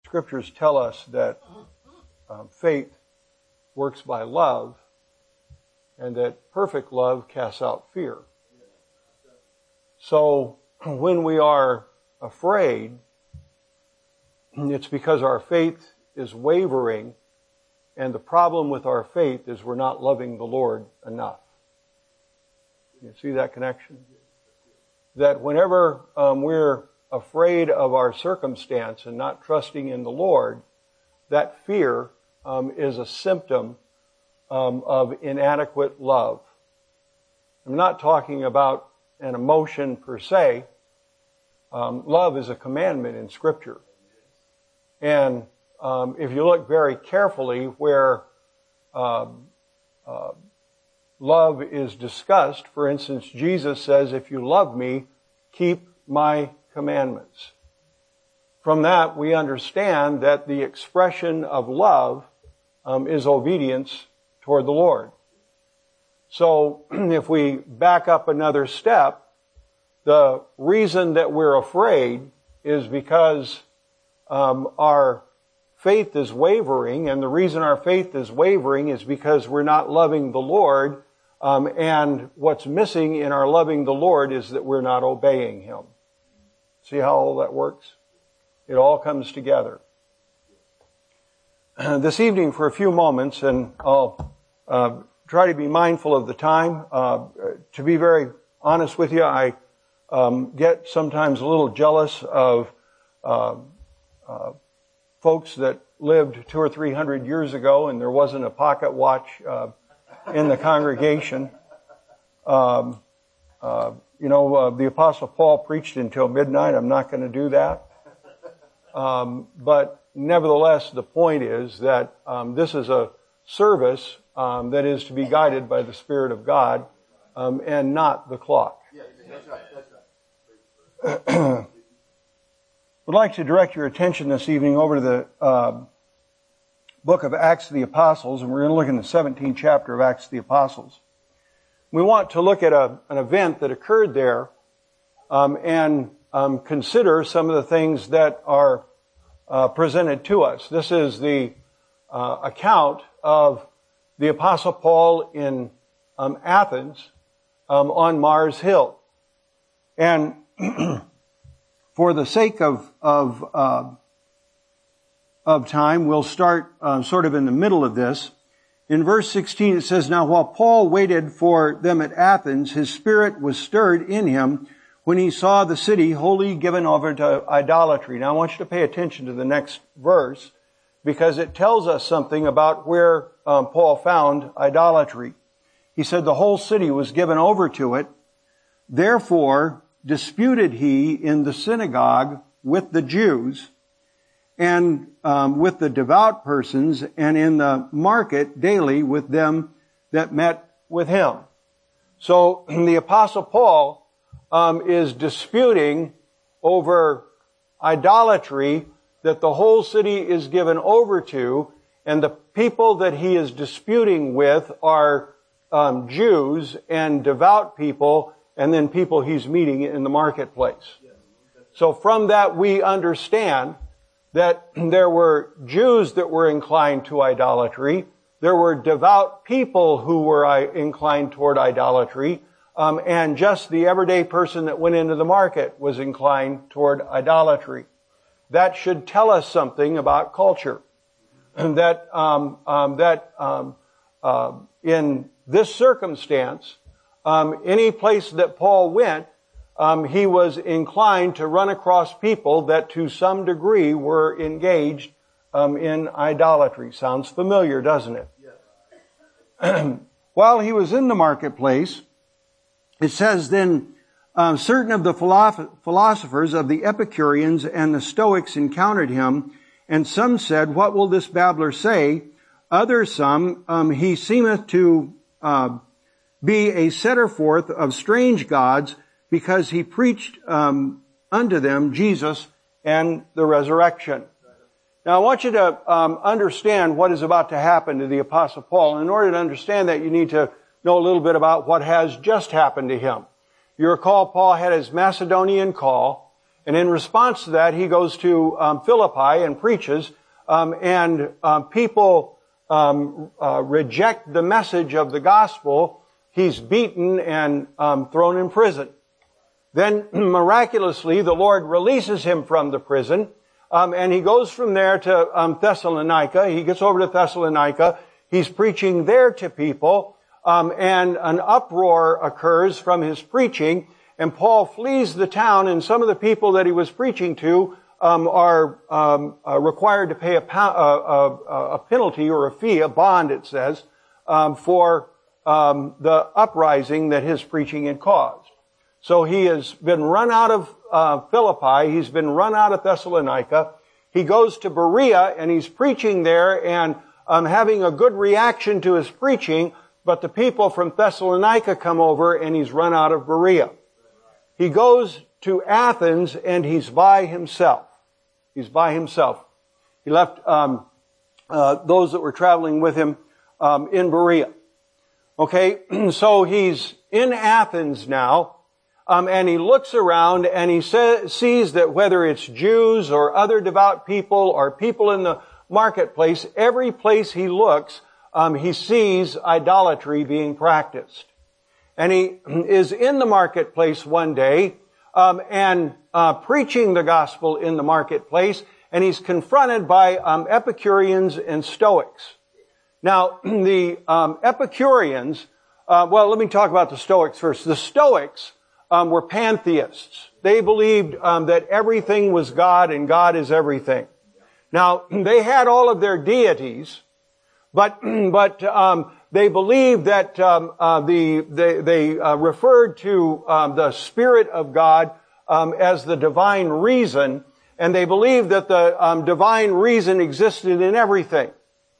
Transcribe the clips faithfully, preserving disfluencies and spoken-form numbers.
Scriptures tell us that um, faith works by love, and that perfect love casts out fear. So when we are afraid, it's because our faith is wavering, and the problem with our faith is we're not loving the Lord enough. You see that connection? That whenever um, we're afraid of our circumstance and not trusting in the Lord, that fear um, is a symptom um, of inadequate love. I'm not talking about an emotion per se. Um, love is a commandment in Scripture. And um, if you look very carefully where um, uh, love is discussed, for instance, Jesus says, if you love me, keep my commandments. From that, we understand that the expression of love um, is obedience toward the Lord. So if we back up another step, the reason that we're afraid is because um, our faith is wavering, and the reason our faith is wavering is because we're not loving the Lord, um, and what's missing in our loving the Lord is that we're not obeying Him. See how all that works? It all comes together. This evening, for a few moments, and I'll uh, try to be mindful of the time. Uh, to be very honest with you, I um, get sometimes a little jealous of uh, uh, folks that lived two or three hundred years ago, and there wasn't a pocket watch uh, in the congregation. Um, uh, you know, uh, the Apostle Paul preached until midnight. I'm not going to do that. Um, but nevertheless, the point is that um, this is a service um, that is to be guided by the Spirit of God um, and not the clock. Yeah, that's right. That's right. Would like to direct your attention this evening over to the uh, book of Acts of the Apostles, and we're going to look in the seventeenth chapter of Acts of the Apostles. We want to look at a, an event that occurred there um, and um, consider some of the things that are uh, presented to us. This is the uh, account of the Apostle Paul in um, Athens um, on Mars Hill. And for the sake of of, uh, of time, we'll start uh, sort of in the middle of this. In verse sixteen, it says, "Now while Paul waited for them at Athens, his spirit was stirred in him when he saw the city wholly given over to idolatry." Now I want you to pay attention to the next verse, because it tells us something about where um, Paul found idolatry. He said the whole city was given over to it. "Therefore disputed he in the synagogue with the Jews and um, with the devout persons, and in the market daily with them that met with him." So the Apostle Paul um, is disputing over idolatry that the whole city is given over to, and the people that he is disputing with are um, Jews and devout people, and then people he's meeting in the marketplace. So from that we understand that there were Jews that were inclined to idolatry. There were devout people who were inclined toward idolatry. Um, and just the everyday person that went into the market was inclined toward idolatry. That should tell us something about culture. that um, um, that um, uh, in this circumstance, um, any place that Paul went, Um, he was inclined to run across people that to some degree were engaged um, in idolatry. Sounds familiar, doesn't it? Yes. While he was in the marketplace, it says then, uh, certain of the philosophers of the Epicureans and the Stoics encountered him, and some said, "What will this babbler say?" Others some, um, "He seemeth to uh, be a setter forth of strange gods, because he preached um, unto them Jesus and the resurrection." Now I want you to um, understand what is about to happen to the Apostle Paul. And in order to understand that, you need to know a little bit about what has just happened to him. You recall Paul had his Macedonian call, And in response to that, he goes to um, Philippi and preaches, um, and um, people um, uh, reject the message of the gospel. He's beaten and um, thrown in prison. Then, miraculously, the Lord releases him from the prison, um, and he goes from there to um, Thessalonica. He gets over to Thessalonica. He's preaching there to people, um, and an uproar occurs from his preaching, and Paul flees the town, and some of the people that he was preaching to um, are um, uh, required to pay a, po- a, a, a penalty or a fee, a bond, it says, um, for um, the uprising that his preaching had caused. So he has been run out of uh, Philippi. He's been run out of Thessalonica. He goes to Berea, and he's preaching there and um, having a good reaction to his preaching, but the people from Thessalonica come over, and he's run out of Berea. He goes to Athens, and he's by himself. He's by himself. He left um, uh, those that were traveling with him um, in Berea. Okay, so he's in Athens now, um, and he looks around, and he sa- sees that whether it's Jews or other devout people or people in the marketplace, every place he looks, um, he sees idolatry being practiced. And he is in the marketplace one day, um, and uh, preaching the gospel in the marketplace, and he's confronted by um, Epicureans and Stoics. Now, the um, Epicureans, uh, well, let me talk about the Stoics first. The Stoics um, were pantheists. They believed um, that everything was God and God is everything. Now, they had all of their deities, but but um, they believed that um, uh, the they, they uh, referred to um, the Spirit of God um, as the divine reason, and they believed that the um, divine reason existed in everything.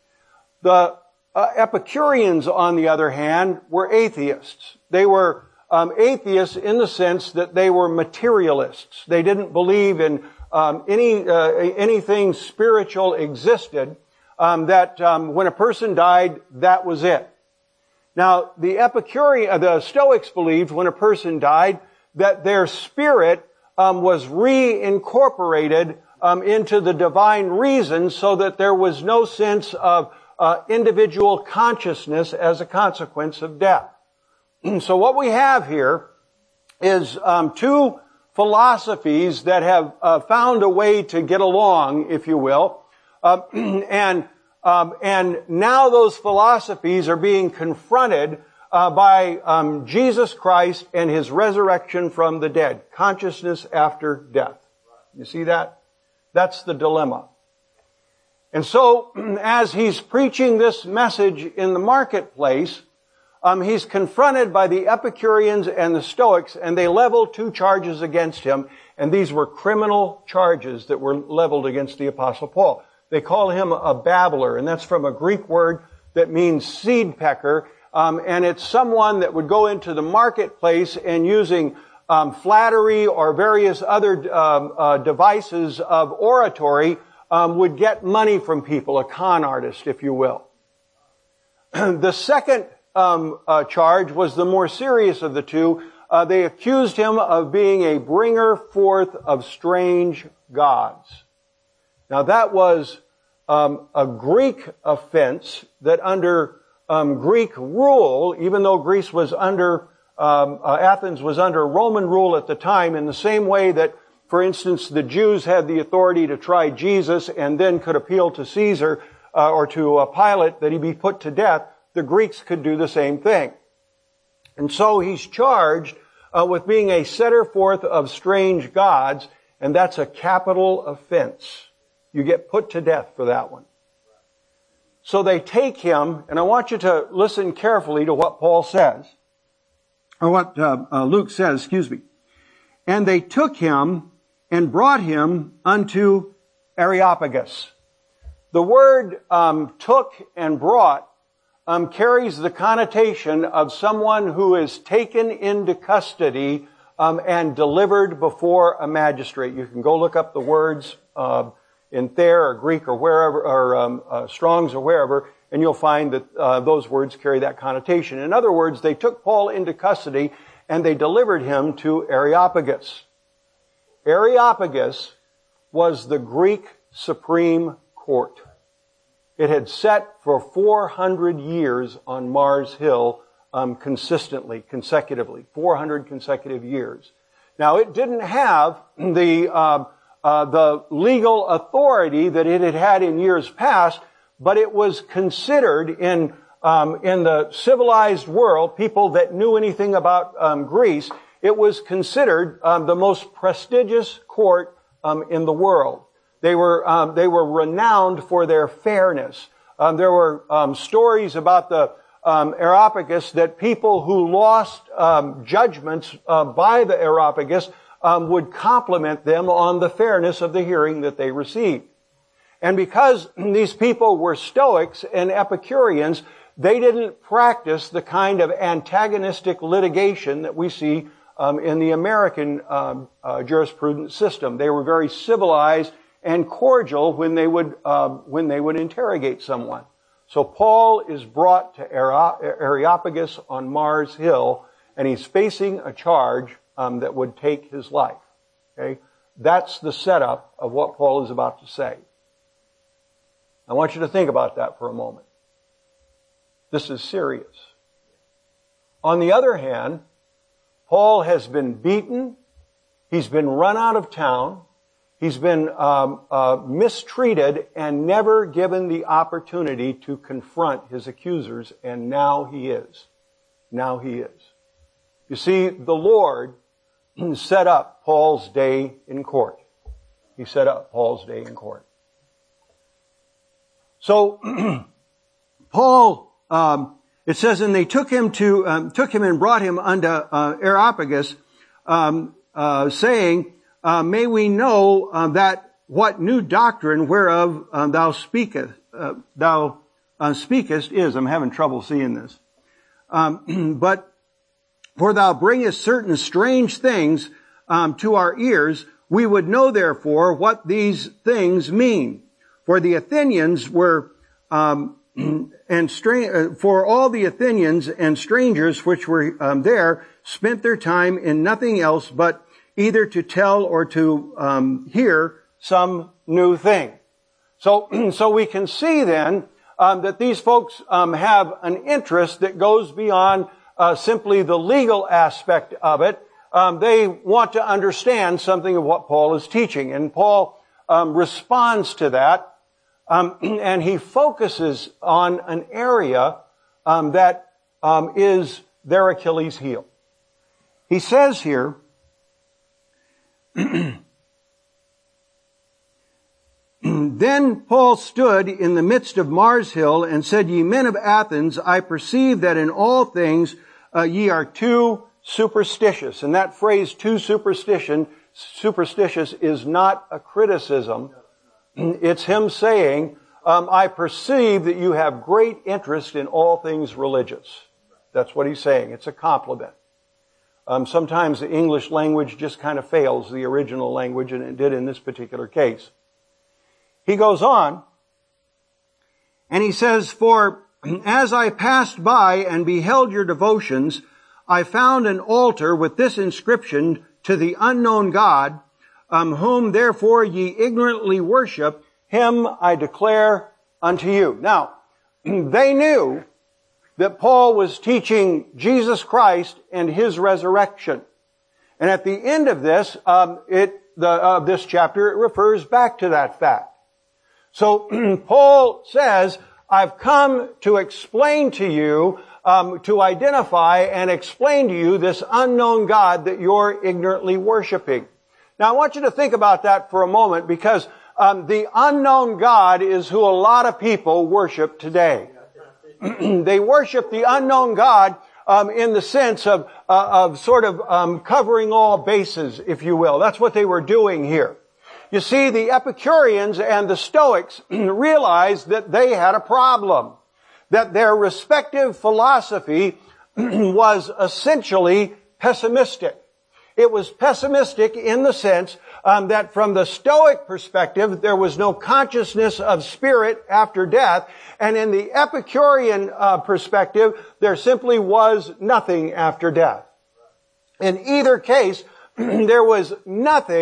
The uh, Epicureans, on the other hand, were atheists. They were um, atheists in the sense that they were materialists. They didn't believe in um, any uh, anything spiritual existed. Um, that um, when a person died, that was it. Now, the Epicurean, the Stoics believed when a person died that their spirit um, was reincorporated um, into the divine reason, so that there was no sense of uh, individual consciousness as a consequence of death. So what we have here is um, two philosophies that have uh, found a way to get along, if you will. Uh, and um, and now those philosophies are being confronted uh, by um, Jesus Christ and His resurrection from the dead, consciousness after death. You see that? That's the dilemma. And so, as he's preaching this message in the marketplace, um, he's confronted by the Epicureans and the Stoics, and they level two charges against him, and these were criminal charges that were leveled against the Apostle Paul. They call him a babbler, and that's from a Greek word that means seed pecker, um, and it's someone that would go into the marketplace and using um, flattery or various other um, uh, devices of oratory um, would get money from people, a con artist, if you will. The second um, uh, charge was the more serious of the two. Uh, they accused him of being a bringer forth of strange gods. Now that was um, a Greek offense that under um, Greek rule, even though Greece was under, um, uh, Athens was under Roman rule at the time, in the same way that, for instance, the Jews had the authority to try Jesus and then could appeal to Caesar uh, or to uh, Pilate that he be put to death, the Greeks could do the same thing. And so he's charged uh, with being a setter forth of strange gods, and that's a capital offense. You get put to death for that one. So they take him, and I want you to listen carefully to what Paul says, or what uh, uh, Luke says, excuse me. And they took him and brought him unto Areopagus. The word um, took and brought um, carries the connotation of someone who is taken into custody um, and delivered before a magistrate. You can go look up the words uh, in Thayer or Greek or wherever, or um, uh, Strong's or wherever, and you'll find that uh, those words carry that connotation. In other words, they took Paul into custody and they delivered him to Areopagus. Areopagus was the Greek Supreme Court. It had sat for four hundred years on Mars Hill, um, consistently, consecutively, four hundred consecutive years. Now, it didn't have the uh, uh, the legal authority that it had had in years past, but it was considered in um, in the civilized world, people that knew anything about um, Greece, it was considered um, the most prestigious court um, in the world. They were um, they were renowned for their fairness. Um, there were um, stories about the um, Areopagus that people who lost um, judgments uh, by the Areopagus um, would compliment them on the fairness of the hearing that they received. And because these people were Stoics and Epicureans, they didn't practice the kind of antagonistic litigation that we see um, in the American um, uh, jurisprudence system. They were very civilized and cordial when they would uh, when they would interrogate someone. So Paul is brought to Areopagus on Mars Hill, and he's facing a charge um, that would take his life. Okay, that's the setup of what Paul is about to say. I want you to think about that for a moment. This is serious. On the other hand, Paul has been beaten. He's been run out of town. He's been um, uh, mistreated and never given the opportunity to confront his accusers, and now he is. Now he is. You see, the Lord set up Paul's day in court. He set up Paul's day in court. So, Paul, um, it says, and they took him to, um, took him and brought him unto uh, Areopagus, um, uh, saying, uh, may we know uh, that what new doctrine whereof uh, thou speakest, uh, thou uh, speakest is. I'm having trouble seeing this. Um, but for thou bringest certain strange things um, to our ears, we would know therefore what these things mean. For the Athenians were, um, and stra- for all the Athenians and strangers which were um, there spent their time in nothing else but either to tell or to um, hear some new thing. So, so we can see then um, that these folks um, have an interest that goes beyond uh, simply the legal aspect of it. Um, they want to understand something of what Paul is teaching, and Paul um, responds to that. Um, and he focuses on an area um, that um, is their Achilles heel. He says here, then Paul stood in the midst of Mars Hill and said, Ye men of Athens, I perceive that in all things uh, ye are too superstitious. And that phrase, too superstition, superstitious, is not a criticism. It's him saying, um, I perceive that you have great interest in all things religious. That's what he's saying. It's a compliment. Um, sometimes the English language just kind of fails the original language, and it did in this particular case. He goes on, and he says, For as I passed by and beheld your devotions, I found an altar with this inscription, To the unknown God, Um, whom therefore ye ignorantly worship, him I declare unto you. Now, they knew that Paul was teaching Jesus Christ and his resurrection. And at the end of this, um, it, the, uh, this chapter, it refers back to that fact. So, Paul says, I've come to explain to you, um, to identify and explain to you this unknown God that you're ignorantly worshiping. Now, I want you to think about that for a moment, because um, the unknown God is who a lot of people worship today. They worship the unknown God um, in the sense of uh, of sort of um, covering all bases, if you will. That's what they were doing here. You see, the Epicureans and the Stoics realized that they had a problem, that their respective philosophy was essentially pessimistic. It was pessimistic in the sense um, that from the Stoic perspective, there was no consciousness of spirit after death. And in the Epicurean uh, perspective, there simply was nothing after death. In either case, there was nothing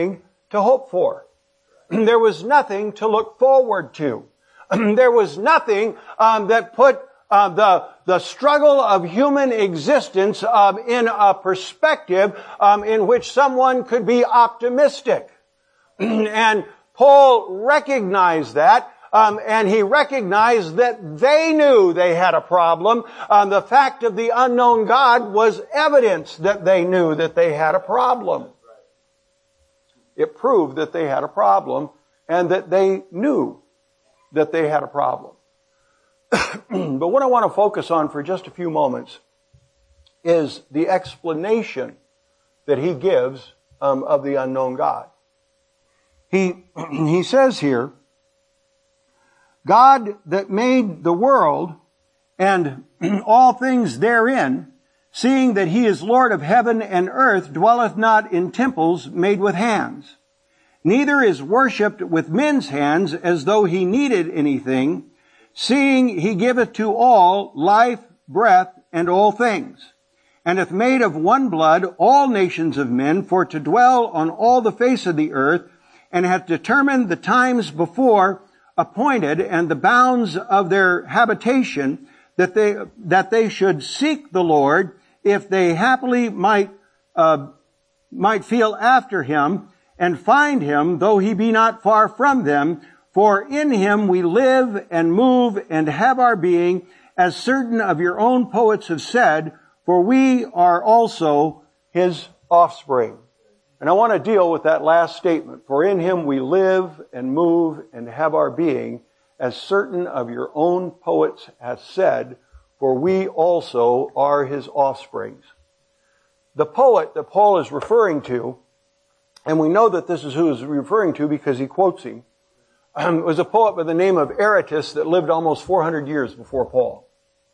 to hope for. There was nothing to look forward to. There was nothing um, that put uh, the the struggle of human existence um, in a perspective um, in which someone could be optimistic. And Paul recognized that. Um, and he recognized that they knew they had a problem. Um, the fact of the unknown God was evidence that they knew that they had a problem. It proved that they had a problem and that they knew that they had a problem. But what I want to focus on for just a few moments is the explanation that he gives um, of the unknown God. He, he says here, God that made the world and all things therein, seeing that he is Lord of heaven and earth, dwelleth not in temples made with hands, neither is worshipped with men's hands as though he needed anything, seeing he giveth to all life, breath, and all things, and hath made of one blood all nations of men for to dwell on all the face of the earth, and hath determined the times before appointed and the bounds of their habitation, that they that they should seek the Lord, if they happily might uh, might feel after him, and find him, though he be not far from them. For in him we live and move and have our being, as certain of your own poets have said, for we are also his offspring. And I want to deal with that last statement. For in him we live and move and have our being, as certain of your own poets have said, for we also are his offsprings. The poet that Paul is referring to, and we know that this is who he's referring to because he quotes him, um, was a poet by the name of Aratus that lived almost four hundred years before Paul.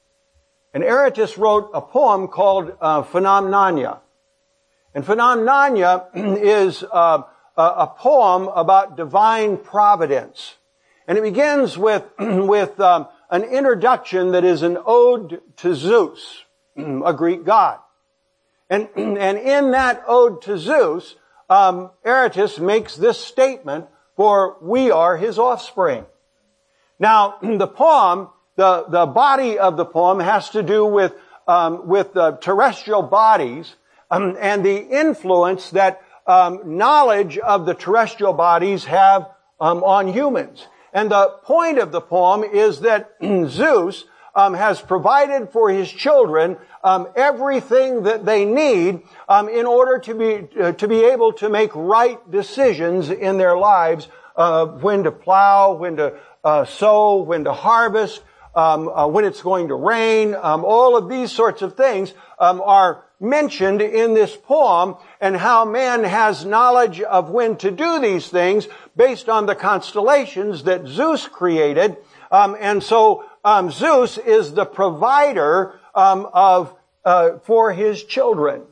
And Aratus wrote a poem called uh, Phenomenania. And Phenomenania is uh, a poem about divine providence. And it begins with, with um, an introduction that is an ode to Zeus, a Greek god. And, and in that ode to Zeus, um, Aratus makes this statement, for we are his offspring. Now, the poem, the, the body of the poem has to do with, um, with the terrestrial bodies, Um, and the influence that um, knowledge of the terrestrial bodies have um, on humans. And the point of the poem is that Zeus um, has provided for his children um, everything that they need um, in order to be uh, to be able to make right decisions in their lives, uh, when to plow, when to uh, sow, when to harvest, um, uh, when it's going to rain. Um, all of these sorts of things um, are mentioned in this poem, and how man has knowledge of when to do these things based on the constellations that Zeus created. Um, and so um, Zeus is the provider um, of uh, for his children.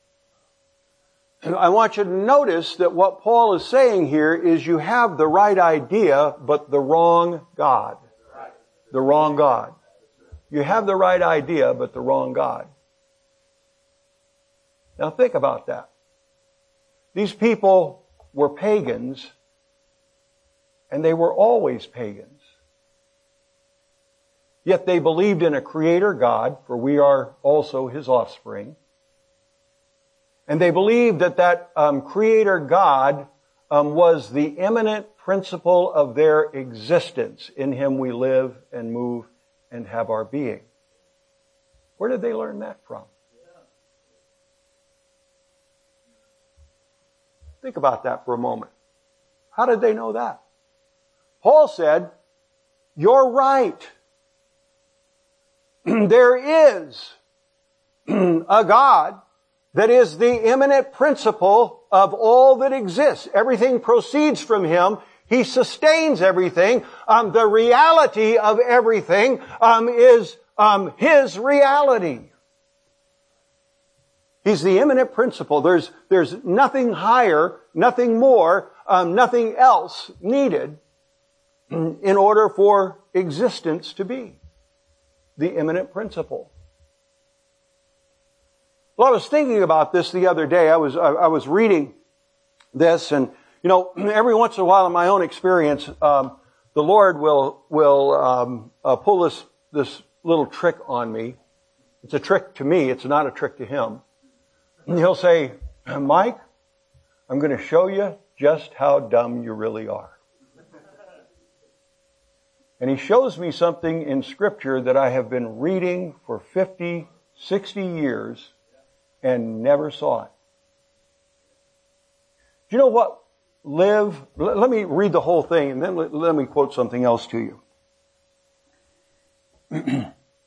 And I want you to notice that what Paul is saying here is you have the right idea, but the wrong God. The wrong God. You have the right idea, but the wrong God. Now think about that. These people were pagans, and they were always pagans. Yet they believed in a creator God, for we are also his offspring. And they believed that that um, creator God um, was the immanent principle of their existence. In him we live and move and have our being. Where did they learn that from? Think about that for a moment. How did they know that? Paul said, you're right. There is a God that is the immanent principle of all that exists. Everything proceeds from him. He sustains everything. Um, the reality of everything um, is um, his reality. He's the immanent principle. There's, there's nothing higher, nothing more, um, nothing else needed in order for existence to be. The immanent principle. Well, I was thinking about this the other day. I was, I, I was reading this, and, You know, every once in a while in my own experience, um, the Lord will, will, um, uh, pull this, this little trick on me. It's a trick to me. It's not a trick to Him. And He'll say, Mike, I'm going to show you just how dumb you really are. And He shows me something in Scripture that I have been reading for fifty, sixty years and never saw it. Do you know what? Live, let me read the whole thing and then let, let me quote something else to you.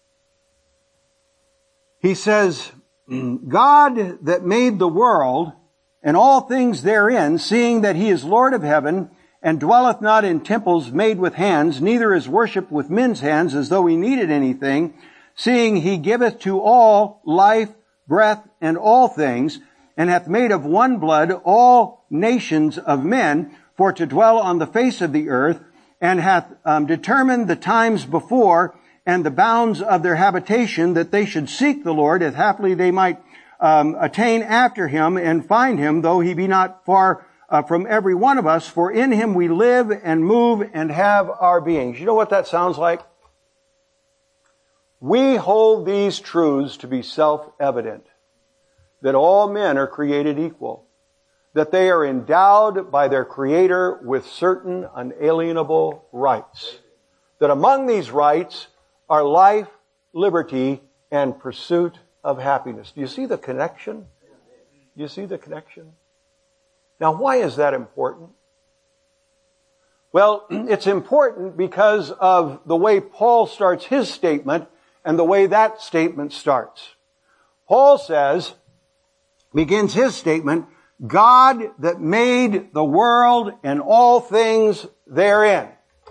He says, God that made the world and all things therein, seeing that He is Lord of heaven and dwelleth not in temples made with hands, neither is worshipped with men's hands as though He needed anything, seeing He giveth to all life, breath, and all things, and hath made of one blood all nations of men for to dwell on the face of the earth, and hath um, determined the times before and the bounds of their habitation, that they should seek the Lord, if haply they might um, attain after Him and find Him, though He be not far uh, from every one of us. For in Him we live and move and have our beings. You know what that sounds like? We hold these truths to be self-evident. That all men are created equal, that they are endowed by their Creator with certain unalienable rights, that among these rights are life, liberty, and pursuit of happiness. Do you see the connection? Do you see the connection? Now, why is that important? Well, it's important because of the way Paul starts his statement and the way that statement starts. Paul says, begins his statement, God that made the world and all things therein.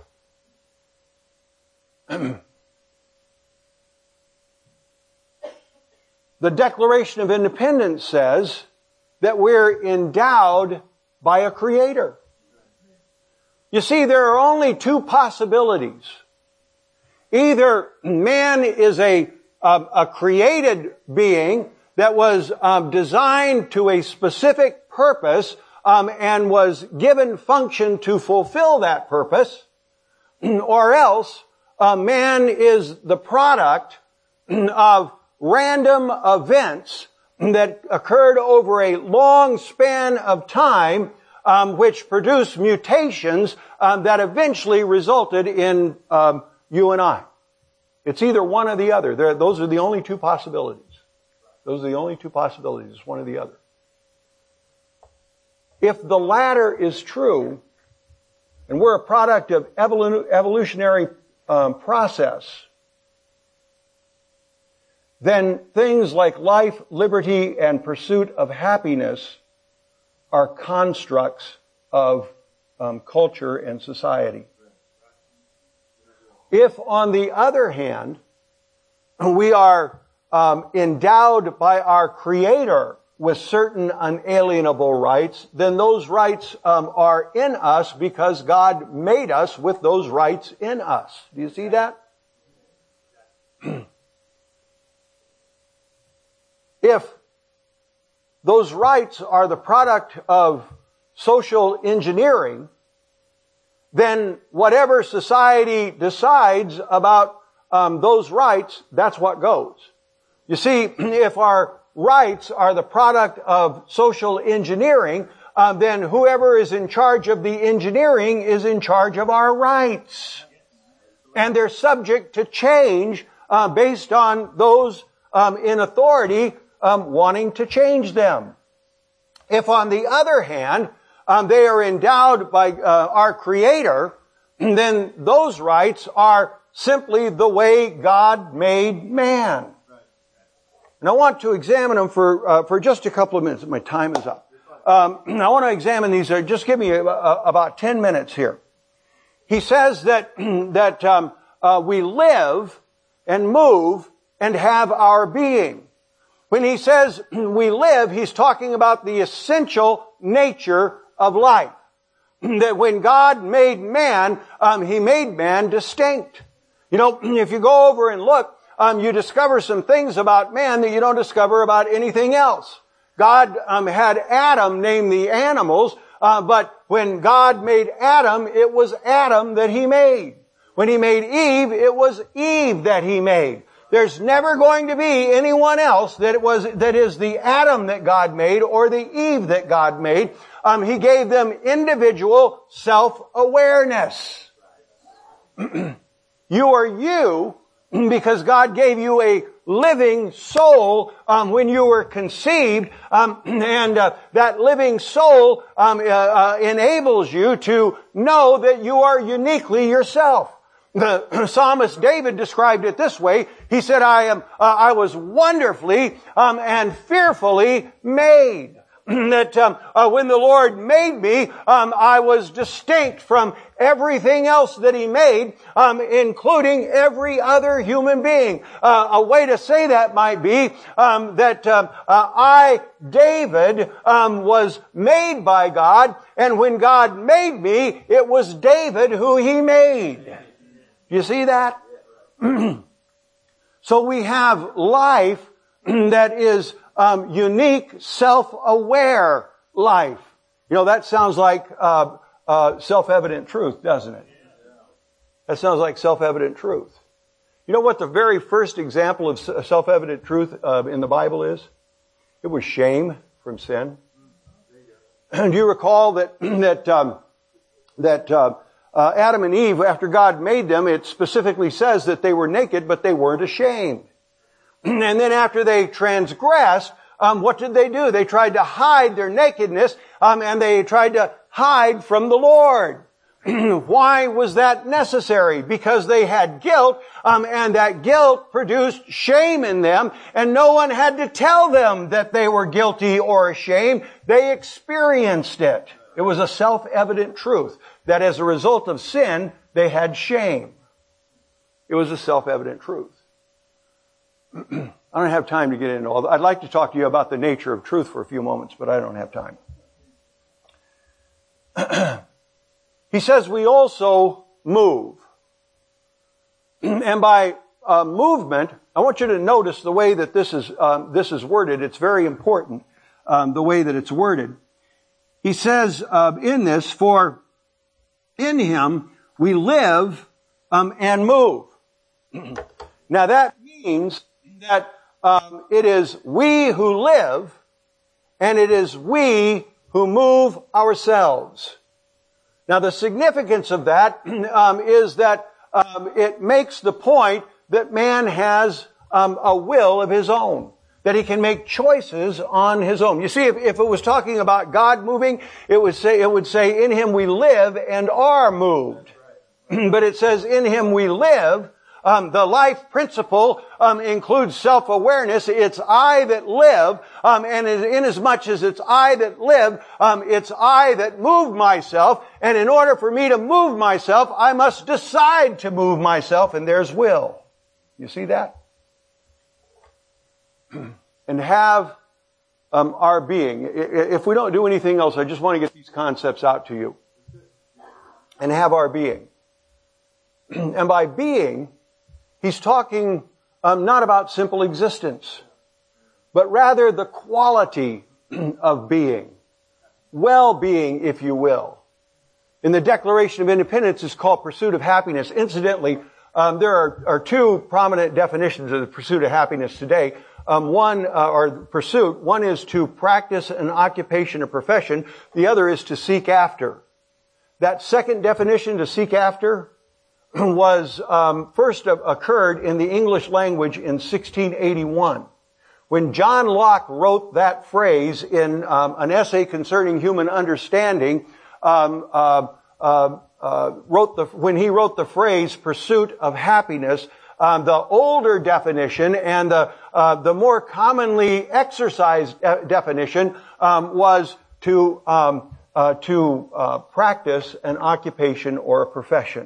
The Declaration of Independence says that we're endowed by a Creator. You see, there are only two possibilities. Either man is a, a, a created being that was um, designed to a specific purpose um, and was given function to fulfill that purpose, or else uh, man is the product of random events that occurred over a long span of time, um, which produced mutations um, that eventually resulted in um, you and I. It's either one or the other. There, those are the only two possibilities. Those are the only two possibilities, one or the other. If the latter is true, and we're a product of evolu- evolutionary um, process, then things like life, liberty, and pursuit of happiness are constructs of um, culture and society. If, on the other hand, we are Um, endowed by our Creator with certain unalienable rights, then those rights um, are in us because God made us with those rights in us. Do you see that? If those rights are the product of social engineering, then whatever society decides about um, those rights, that's what goes. You see, if our rights are the product of social engineering, uh, then whoever is in charge of the engineering is in charge of our rights. And they're subject to change uh, based on those um, in authority um, wanting to change them. If, on the other hand, um, they are endowed by uh, our Creator, then those rights are simply the way God made man. And I want to examine them for uh, for just a couple of minutes. My time is up. Um, I want to examine these. Uh, just give me a, a, about ten minutes here. He says that that um, uh, we live and move and have our being. When he says we live, he's talking about the essential nature of life. That when God made man, um, He made man distinct. You know, if you go over and look, Um, you discover some things about man that you don't discover about anything else. God um, had Adam name the animals, uh, but when God made Adam, it was Adam that He made. When He made Eve, it was Eve that He made. There's never going to be anyone else that it was, that is the Adam that God made or the Eve that God made. Um, he gave them individual self-awareness. You are you because God gave you a living soul um, when you were conceived, um, and uh, that living soul um, uh, uh, enables you to know that you are uniquely yourself. The psalmist David described it this way. He said, "I am, uh, I was wonderfully um, and fearfully made." That um, uh, when the Lord made me, um, I was distinct from everything else that He made, um, including every other human being. Uh, a way to say that might be um, that um, uh, I, David, um, was made by God, and when God made me, it was David who He made. You see that? So we have life that is um, unique, self-aware life. You know, that sounds like uh, uh, self-evident truth, doesn't it? That sounds like self-evident truth. You know what the very first example of self-evident truth uh, in the Bible is? It was shame from sin. Do you recall that that um, that uh, uh, Adam and Eve, after God made them, it specifically says that they were naked, but they weren't ashamed. And then after they transgressed, um, what did they do? They tried to hide their nakedness, um, and they tried to hide from the Lord. Why was that necessary? Because they had guilt, um, and that guilt produced shame in them, and no one had to tell them that they were guilty or ashamed. They experienced it. It was a self-evident truth that as a result of sin, they had shame. It was a self-evident truth. I don't have time to get into all that. I'd like to talk to you about the nature of truth for a few moments, but I don't have time. He says we also move. And by uh, movement, I want you to notice the way that this is um, this is worded. It's very important, um, the way that it's worded. He says uh, in this, for in Him we live um, and move. Now that means that um, it is we who live, and it is we who move ourselves. Now the significance of that um, is that um, it makes the point that man has um, a will of his own, that he can make choices on his own. You see, if, if it was talking about God moving, it would say it would say in Him we live and are moved. But it says in Him we live. Um, the life principle um, includes self-awareness. It's I that live, um, and inasmuch as it's I that live, um, it's I that move myself. And in order for me to move myself, I must decide to move myself, and there's will. You see that? And have um, our being. If we don't do anything else, I just want to get these concepts out to you. And have our being. And by being, he's talking um, not about simple existence, but rather the quality of being. Well-being, if you will. In the Declaration of Independence, it's called pursuit of happiness. Incidentally, um, there are, are two prominent definitions of the pursuit of happiness today. Um, one, uh, or pursuit, one is to practice an occupation or profession. The other is to seek after. That second definition, to seek after, was um, first occurred in the English language in sixteen eighty-one. When John Locke wrote that phrase in um, an essay concerning human understanding, um, uh, uh, uh, wrote the when he wrote the phrase "pursuit of happiness," um, the older definition and the uh, the more commonly exercised definition um, was to um, uh, to uh, practice an occupation or a profession.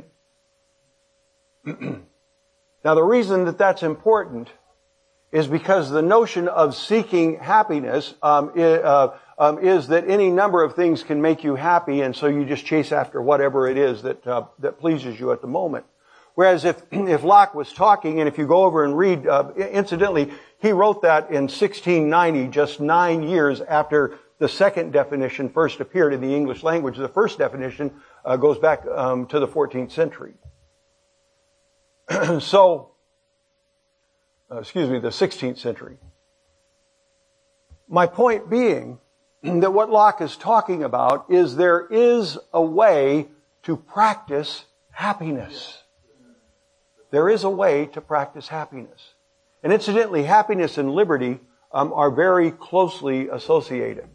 Now, the reason that that's important is because the notion of seeking happiness um, is, uh, um, is that any number of things can make you happy, and so you just chase after whatever it is that uh, that pleases you at the moment. Whereas if if Locke was talking, and if you go over and read, uh, incidentally, he wrote that in sixteen ninety, just nine years after the second definition first appeared in the English language. The first definition uh, goes back um, to the fourteenth century. so, uh, excuse me, the sixteenth century. My point being that what Locke is talking about is there is a way to practice happiness. There is a way to practice happiness. And incidentally, happiness and liberty um, are very closely associated.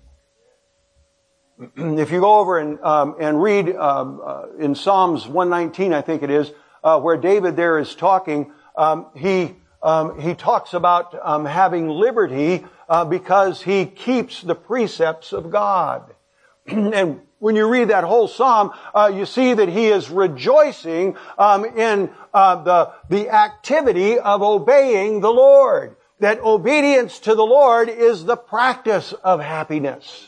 If you go over and, um, and read um, uh, in Psalms one nineteen, I think it is, uh, where David there is talking, um, he um, he talks about um, having liberty uh, because he keeps the precepts of God. And when you read that whole psalm, uh, you see that he is rejoicing um, in uh, the the activity of obeying the Lord. That obedience to the Lord is the practice of happiness.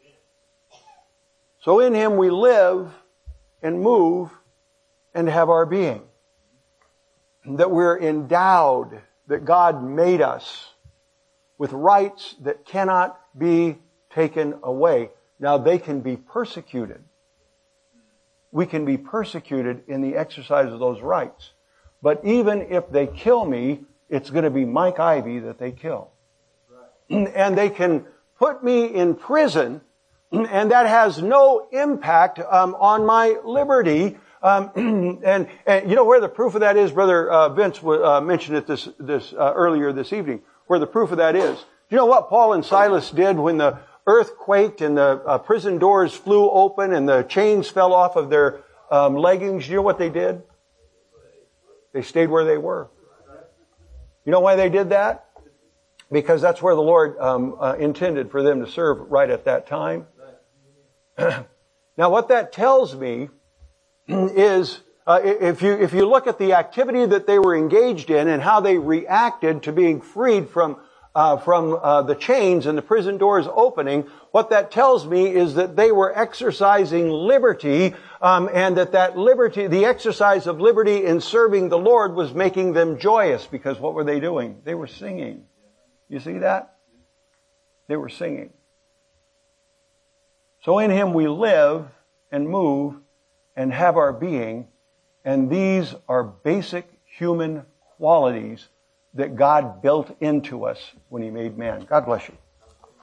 So in Him we live and move and have our being. That we're endowed, that God made us with rights that cannot be taken away. Now they can be persecuted. We can be persecuted in the exercise of those rights. But even if they kill me, it's going to be Mike Ivey that they kill. And they can put me in prison, and that has no impact um, on my liberty. Um, and, and you know where the proof of that is? Brother uh, Vince uh, mentioned it this this uh, earlier this evening. Where the proof of that is? You know what Paul and Silas did when the earth quaked and the uh, prison doors flew open and the chains fell off of their um, leggings? You know what they did? They stayed where they were. You know why they did that? Because that's where the Lord um, uh, intended for them to serve right at that time. Now, what that tells me is, uh, if you if you look at the activity that they were engaged in and how they reacted to being freed from uh, from uh, the chains and the prison doors opening, what that tells me is that they were exercising liberty, um, and that that liberty, the exercise of liberty in serving the Lord, was making them joyous. Because what were they doing? They were singing. You see that? They were singing. So in Him we live and move and have our being, and these are basic human qualities that God built into us when He made man. God bless you.